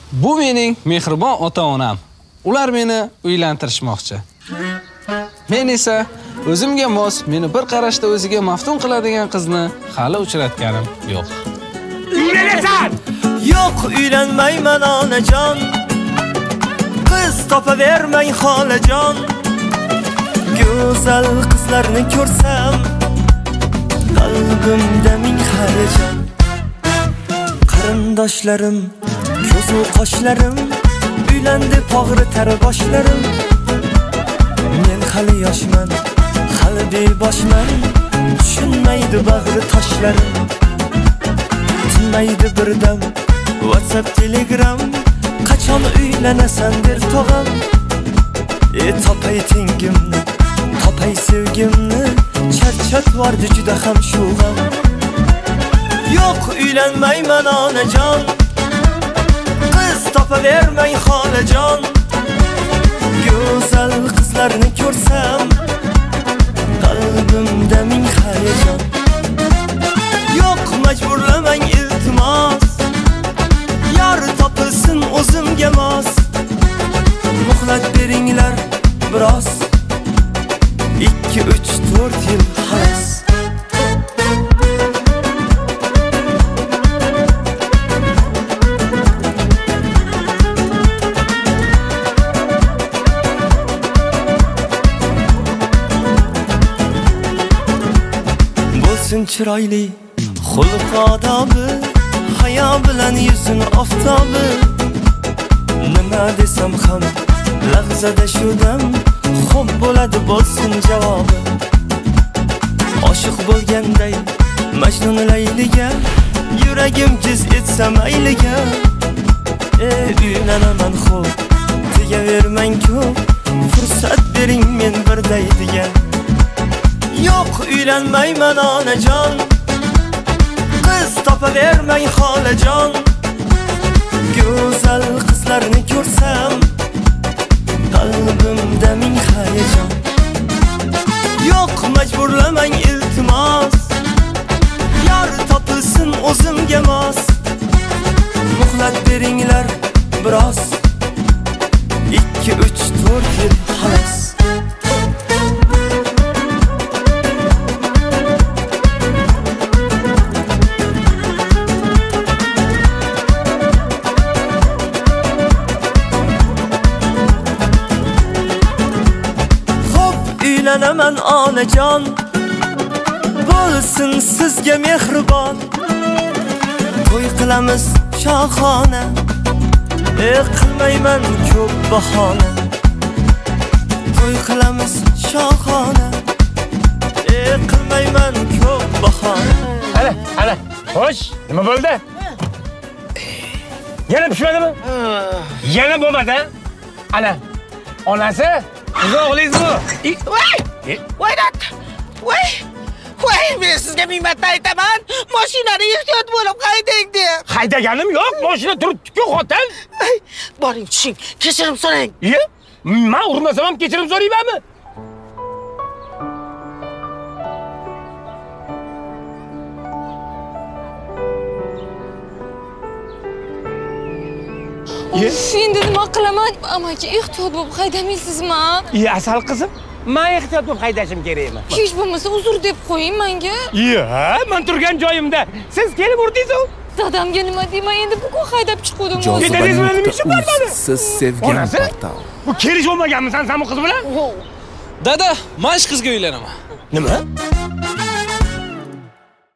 Bu mening mehribon ota-onam. Ular meni uylantirishmoqchi. Men esa o'zimga mos, meni bir qarashda o'ziga maftun qiladigan qizni hali uchratganim yo'q. Uylanasan! Yo'q, uylanmayman onajon. Qiz topavermang xolajon. Go'zal qizlarni ko'rsam, qalbimda ming hayajon. Qarindoshlarim, ko'zu qoshlarim, uylandi pog'ritar boshlarim. Men hali yoshman, hali beboshman, tushunmaydi bag'ri toshlarim. Tinmaydi birdam WhatsApp, Telegram, qachon uylanasan der tog'am. Topay tengimni, topay sevgimni, charchatvordi juda ham shu g'am. Yo'q, uylanmayman onajon. Qiz topavermang xolajon. Go'zal qizlarni ko'rsam, qalbimda ming hayajon. Yo'q, majburlamang iltimos, yor topilsin o'zimga mos. Muhlat beringlar biroz, 2, 3, 4 yil xolos. Bo'lsin chiroyli xulq odobi, hayo bilan yuzin oftobi. Nima desam ham lahzada shudam, xo'p bo'ladi bo'lsin javobi. Oshiq bo'lganday Majnun Layliga, yuragim jiz etsa mayliga. Uylanaman xo'p, tegavermang ko'p, fursat bering men bir daydiga. Yo'q, uylanmayman onajon. Qiz topavermang xolajon. Go'zal qizlarni ko'rsam, qalbimda ming hayajon. Yo'q, majburlamang iltimos, yor topilsin o'zimga mos. Muhlat beringlar biroz, 2, 3, 4 yil xolos. Uylanaman onajon, bo'lsin sizga mehribon. To'y qilamiz shohona, qilmayman ko'p bahona. To'y qilamiz shohona, qilmayman ko'p bahona. Ana, xo'sh, nima bo'ldi? Yana pishmadimi? Yana bo'lmadi. Ana, onasi o'g'lingizmi? Voy, men sizga ming marta aytaman, mashinani ehtiyot bo'lib haydang deb. Haydaganim yo'q, mashina turibdi-ku, xotin. Boring, tushing, kechirim so'rang. Men urmasam ham kechirim so'raymanmi? Endi nima qilaman? Amaki, ehtiyot bo'lib haydamaysizmi? Asal qizim, men ehtiyot bo'lib haydashim kerakmi? Hech bo'lmasa uzr deb qo'ying menga. Men turgan joyimda siz kelib urdingiz-ku. Dadamga nima deyman, endi bugun haydab chiqdim. Siz sevgan portal. Bu kelish olmaganmisan sen bu qiz bilan? Dada, men qizga uylanaman. Nima?